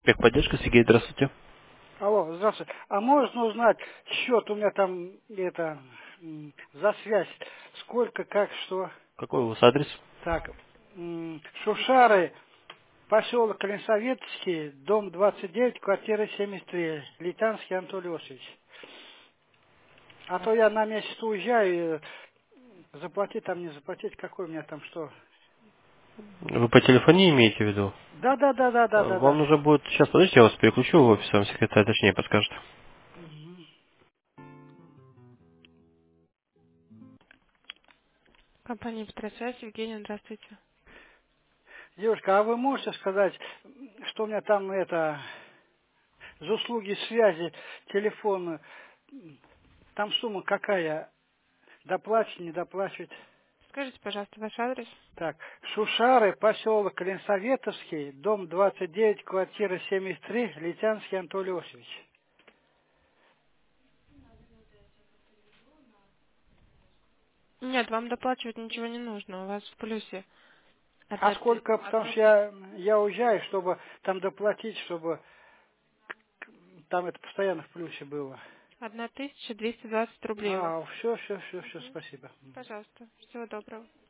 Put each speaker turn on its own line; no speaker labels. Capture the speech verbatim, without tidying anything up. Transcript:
Техподдержка, Сергей, здравствуйте.
Алло, здравствуйте. А можно узнать счет у меня там это м, за связь? Сколько, как, что?
Какой у вас адрес?
Так, м, Шушары, поселок Клинсоветский, дом двадцать девять, квартира семьдесят три, Литанский Анатолий Иосифович. А то я на месяц уезжаю, и заплатить там, не заплатить, какой у меня там что?
Вы по телефонии имеете в виду?
Да, да, да, да, да,
Э,
да,
Вам
да.
нужно будет... Сейчас, подождите, я вас переключу в офис, вам секретарь точнее подскажет.
Мгм.
Компания «Петросвязь», Евгения, здравствуйте.
Девушка, а вы можете сказать, что у меня там это за услуги связи телефона? Там сумма какая? Доплачивать, не доплачивать?
Скажите, пожалуйста, ваш адрес.
Так, Шушары, поселок Клинсоветовский, дом двадцать девять, квартира семьдесят три, Литянский Анатолий Иосифович.
Нет, вам доплачивать ничего не нужно, у вас в плюсе.
А
Одна, ты-
сколько, потому что я, я уезжаю, чтобы там доплатить, чтобы там это постоянно в плюсе было.
одна тысяча двести двадцать рублей у вас.
А, все, все, все, все,
Мгм.
спасибо.
Пожалуйста, всего доброго.